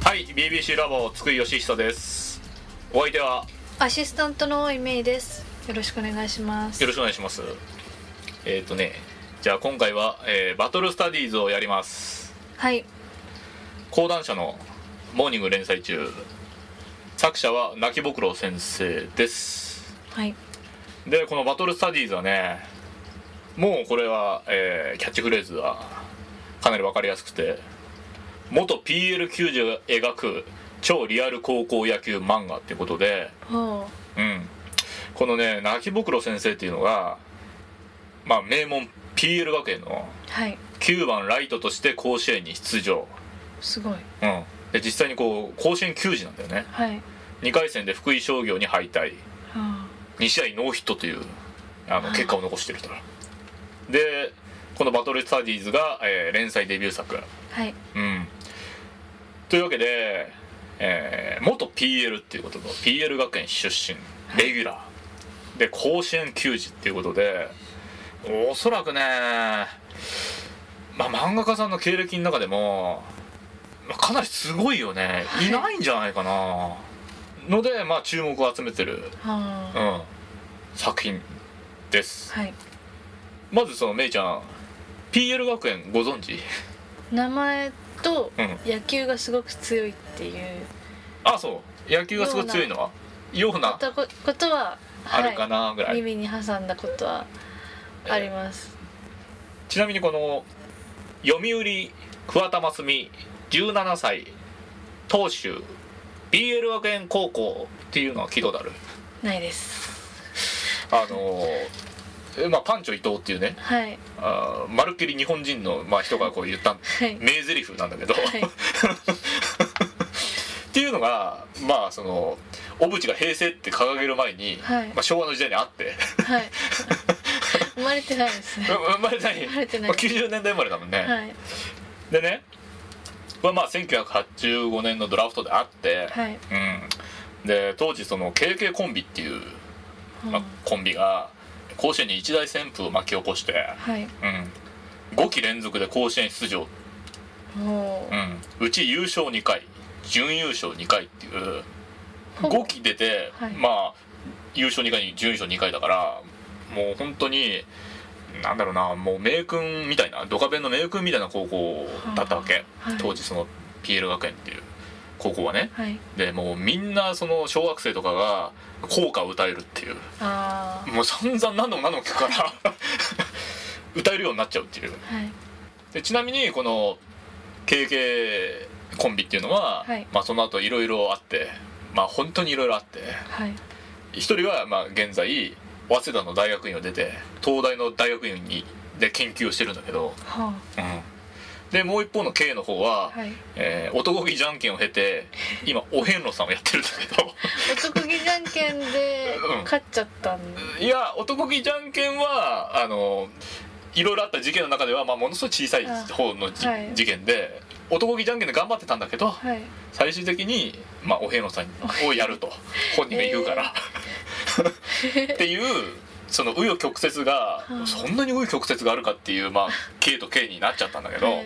はい、 BBC ラボ津久井義久です。お相手はアシスタントの大井芽衣です。よろしくお願いします。 よろしくお願いします。じゃあ今回は、バトルスタディーズをやります。 はい。 講談社のモーニング連載中、作者は泣きぼくろ先生です。 はい。 でこのバトルスタディーズはね、もうこれは、キャッチフレーズはかなり分かりやすくて、元 PL 球児が描く超リアル高校野球漫画っていうことで、このね泣きぼくろ先生っていうのが、名門 PL 学園の9番ライトとして甲子園に出場。 すごい。 で実際にこう甲子園球児なんだよね。2回戦で福井商業に敗退、2試合ノーヒットという結果を残してる人だ。でこのバトルスタディーズが、連載デビュー作。というわけで、元 PL っていうことと PL 学園出身レギュラーで甲子園球児っていうことで、おそらくね、漫画家さんの経歴の中でも、かなりすごいよね、いないんじゃないかなので、注目を集めてる、作品です。まずそのめいちゃん PL 学園ご存知？ 名前と野球がすごく強いっていう、 そう野球がすごい強いのはようなことはあるかなぐらい、 耳に挟んだことはあります。 ちなみにこの読売桑田真澄17歳投手 PL 学園高校っていうのは聞いたことある？ ないです。 パンチョ伊藤っていうね、まるっきり日本人の、人がこう言った名台詞なんだけど、っていうのがその小渕が平成って掲げる前に、昭和の時代にあって、 生まれてないですね。 生まれてない。90年代生まれだもんね。でね、これ1985年のドラフトであって、で当時その KK コンビっていう、コンビが甲子園に一大旋風を巻き起こして、5期連続で甲子園出場、うち優勝2回準優勝2回っていう5期出て、優勝2回準優勝2回だから、もう本当にもう名君みたいな、ドカベンの名君みたいな高校だったわけ、当時その PL 学園っていう高校はね。でもうみんなその小学生とかが校歌を歌えるっていう、もう散々何度も聞くから歌えるようになっちゃうっていう、でちなみにこの KK コンビっていうのは、その後いろいろあって、本当にいろいろあって、一人は現在早稲田の大学院を出て東大の大学院で研究をしてるんだけど、でもう一方の K の方は、男気じゃんけんを経て今お遍路さんをやってるんだけど男気じゃんけんで勝っちゃったんいや、男気じゃんけんはいろいろあった事件の中では、ものすごい小さい方の事件で、男気じゃんけんで頑張ってたんだけど、最終的に、お遍路さんをやると本人が言うから、っていうその紆余曲折が、そんなに紆余曲折があるかっていう、K と K になっちゃったんだけど、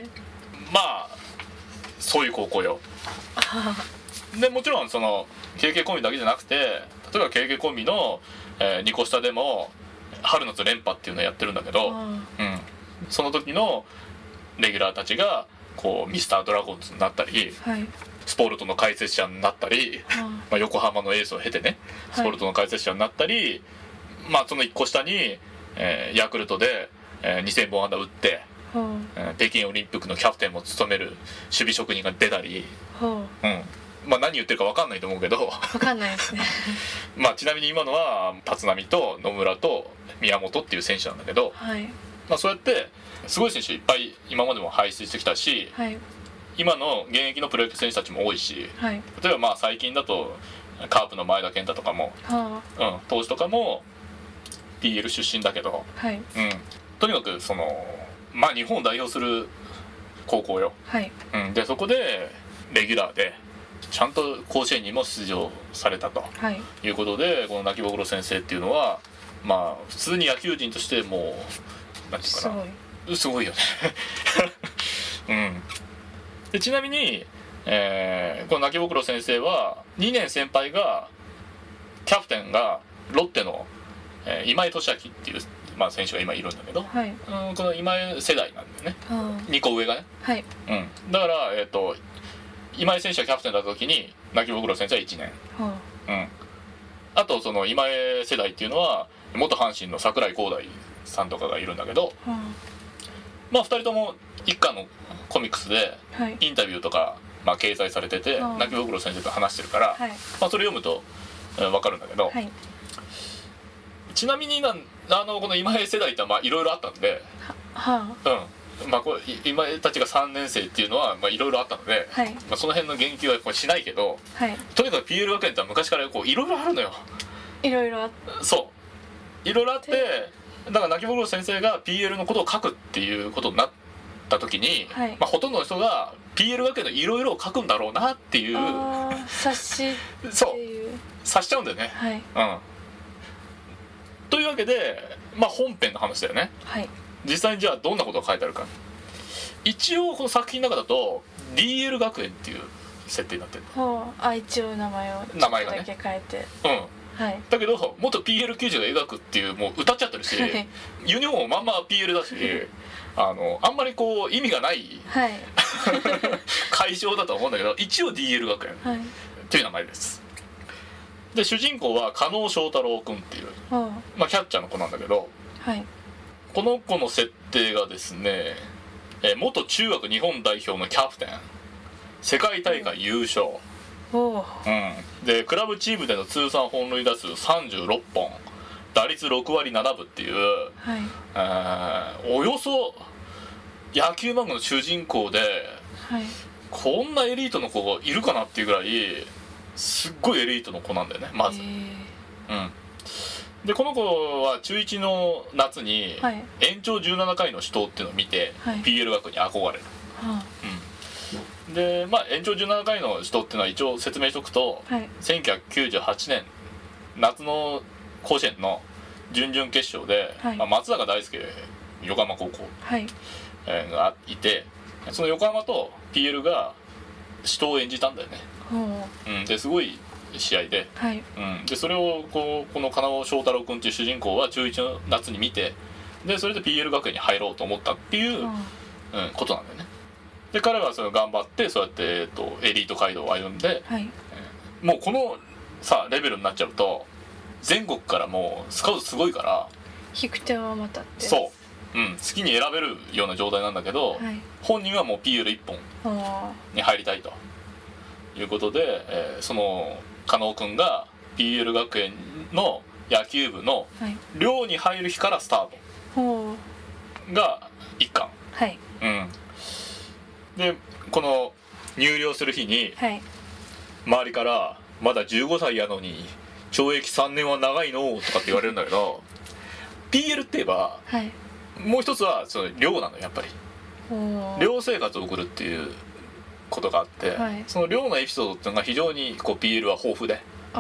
そういう高校よ。でもちろんその KK コンビだけじゃなくて、例えば KK コンビの、2個下でも春夏連覇っていうのをやってるんだけど、その時のレギュラーたちがこうミスタードラゴンズになったり、スポルトの解説者になったり、横浜のエースを経てねスポルトの解説者になったり、その1個下に、ヤクルトで、2000本安打打って、北京オリンピックのキャプテンも務める守備職人が出たり、何言ってるか分かんないと思うけど分かんないですねちなみに今のは立浪と野村と宮本っていう選手なんだけど、そうやってすごい選手いっぱい今までも輩出してきたし、今の現役のプロ野球選手たちも多いし、例えば最近だとカープの前田健太とかも、投手とかも PL 出身だけど、とにかくその日本を代表する高校よ、でそこでレギュラーでちゃんと甲子園にも出場されたということで、この泣きぼくろ先生っていうのは普通に野球人としてもう何て言うかな、すごいよねでちなみにこの泣きぼくろ先生は2年先輩がキャプテンがロッテの、今井俊明っていう、まあ、選手が今いるんだけど、 はい、 この今井世代なんだよね、2個上がね、 はい、 だから、今井選手がキャプテンだった時に泣きぼくろ先生は1年、あとその今江世代っていうのは元阪神の櫻井光大さんとかがいるんだけど、まあ2人とも一巻のコミックスでインタビューとか、まあ、掲載されてて、泣きぼくろ先生と話してるから、まあ、それ読むと分かるんだけど、ちなみにこの今江世代っていろいろあったんで、まあ、今江たちが3年生っていうのはいろいろあったので、まあ、その辺の言及はしないけど、とにかく PL 学園って昔からいろいろあるのよ。いろいろあって、いろいろあって、だから泣きぼくろ先生が PL のことを書くっていうことになった時に、まあ、ほとんどの人が PL 学園のいろいろを書くんだろうなっていう察しちゃうんだよね。というわけで、まあ、本編の話だよね。実際にじゃあどんなことが書いてあるか。一応この作品の中だと DL 学園っていう設定になってる。 一応名前をちょっとだけ変えて、 だけど元 PL 球児が描くっていうもう歌っちゃってるし、ユニフォームもまんま PL だしあんまりこう意味がない解消だと思うんだけど、一応 DL 学園っていう名前です。で主人公は加納翔太郎君っていう、まあ、キャッチャーの子なんだけど、この子の設定がですね、元中学日本代表のキャプテン、世界大会優勝、でクラブチームでの通算本塁打数36本、打率6割7分っていう、およそ野球漫画の主人公で、こんなエリートの子がいるかなっていうぐらいすっごいエリートの子なんだよね、まず。でこの子は中1の夏に延長17回の死闘っていうのを見て、PL 学に憧れる。でまあ延長17回の死闘っていうのは一応説明しとくと、1998年夏の甲子園の準々決勝で、まあ、松坂大輔横浜高校、がいて、その横浜と PL が死闘を演じたんだよね。ですごい試合で、でそれをこの加納翔太郎君っていう主人公は中1の夏に見て、でそれで PL 学園に入ろうと思ったっていう、ことなんだよね。で彼はそれを頑張ってそうやって、エリート街道を歩んで、もうこのさレベルになっちゃうと全国からもうスカウトすごいから引く手はまたって好きに選べるような状態なんだけど、本人はもう PL1 本に入りたいということで、その加納君が PL 学園の野球部の寮に入る日からスタートが1巻、でこの入寮する日に、周りから「まだ15歳やのに懲役3年は長いの?」とかって言われるんだけどPL って言えば、もう一つはその寮なのやっぱり寮生活を送るっていうことがあって、その寮のエピソードっていうのが非常にこう PL は豊富で、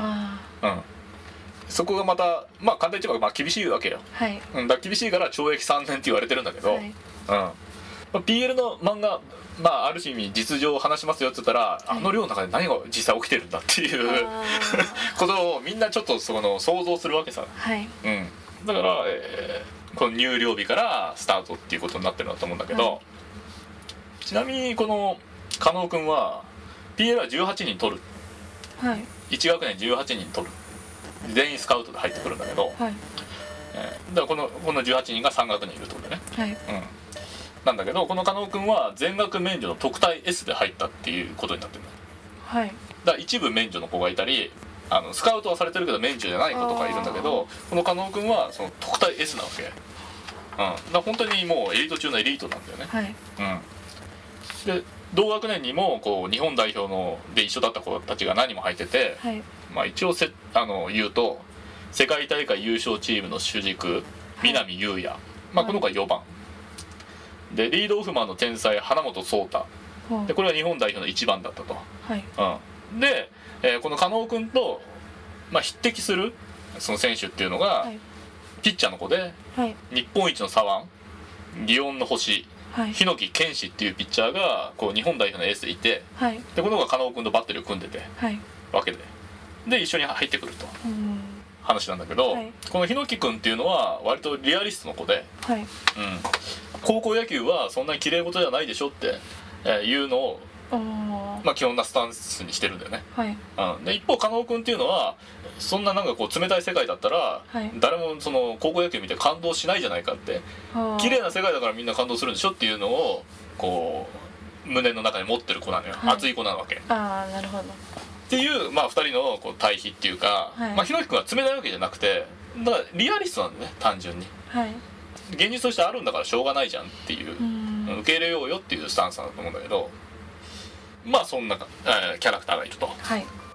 そこがまたまあ簡単に言えば厳しいわけよ、だ厳しいから懲役3年って言われてるんだけど、PL の漫画、ある意味実情を話しますよって言ったら、あの寮の中で何が実際起きてるんだっていうことをみんなちょっと想像するわけさ、だから、この入寮日からスタートっていうことになってるんだと思うんだけど、ちなみにこの加納君は PL は18人取る、1学年18人取る、全員スカウトで入ってくるんだけど、だからこの18人が3学年いるってことだね、なんだけどこの加納君は全額免除の特待 S で入ったっていうことになってるの、だから一部免除の子がいたりスカウトはされてるけど免除じゃない子とかいるんだけど、この加納君はその特待 S なわけ、だから本当にもうエリート中のエリートなんだよね、で同学年にもこう日本代表ので一緒だった子たちが何人も入ってて、一応言うと世界大会優勝チームの主軸南優也、この子は4番で、リードオフマンの天才花本颯太で、これは日本代表の1番だったと、で、この加納君と、匹敵するその選手っていうのが、ピッチャーの子で、日本一の左腕祇園の星、 檜健志っていうピッチャーがこう日本代表のエースでいて、でこの子が加納君とバッテリーを組んでて、わけで一緒に入ってくると、話なんだけど、この檜君っていうのは割とリアリストの子で、高校野球はそんなに綺麗事じゃないでしょっていうのを基本なスタンスにしてるんだよね。で一方加納君っていうのはそんななんかこう冷たい世界だったら、誰もその高校野球見て感動しないじゃないかって、綺麗な世界だからみんな感動するんでしょっていうのをこう胸の中に持ってる子なのよ、熱い子なわけ。 なるほどっていう2人のこう対比っていうか、檜君は冷たいわけじゃなくてだからリアリストなんだよね、単純に。現実としてあるんだからしょうがないじゃんっていう、受け入れようよっていうスタンスなんだと思うんだけど、そんなキャラクターがいると。